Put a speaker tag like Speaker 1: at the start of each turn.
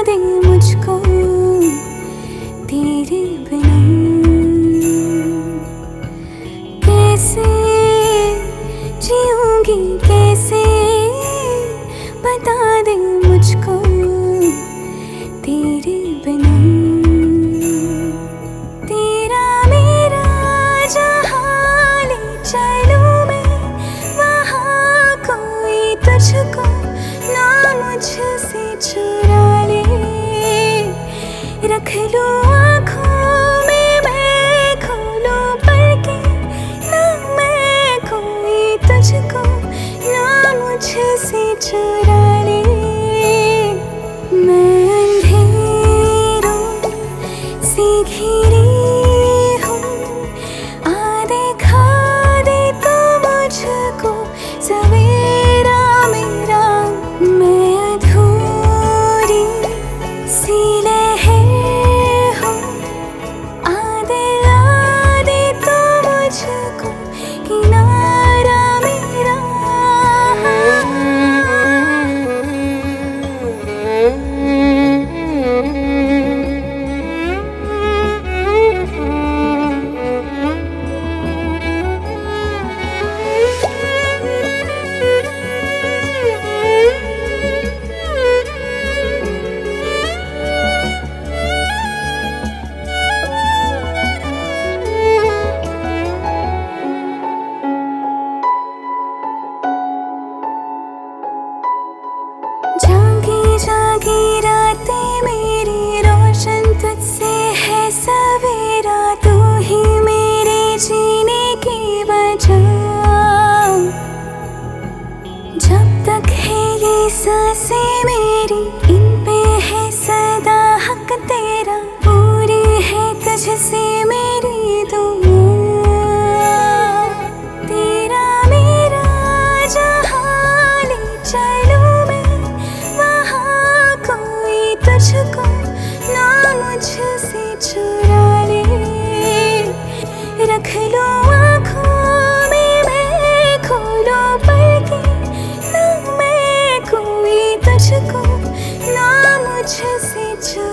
Speaker 1: दे मुझको तेरे बिना। कैसे जीऊंगी कैसे, बता दे मुझको तेरे बिना। तेरा मेरा जहाँ ले चलूं मैं, वहाँ कोई तुझको ना मुझसे चुरा ले। रख लूं आँखों में मैं खोलूं पढ़ के, ना मैं कोई तुझको ना मुझसे चुरा ले। मैं अंधेरों से घिरी हूँ, आ देखा दे तो मुझको सवेरा मेरा। मैं अधूरी सी लहर हूँ, आ दिला दे तो मुझको किनारा मेरा। जागी जागी रातें मेरी रोशन तुझसे है सवेरा, तू ही मेरे जीने की वजह। जब तक है ये सांसें मेरी, इन पे है सदा हक तेरा, पूरी है तुझसे मेरी दुआ। तेरा मेरा जहाँ ले चलूं मैं, वहाँ कोई तुझको ना मुझसे चुरा ले। रख लूं आँखों में मैं खोलूं पढ़ के, ना मैं कोई तुझको ना मुझसे चुरा ले।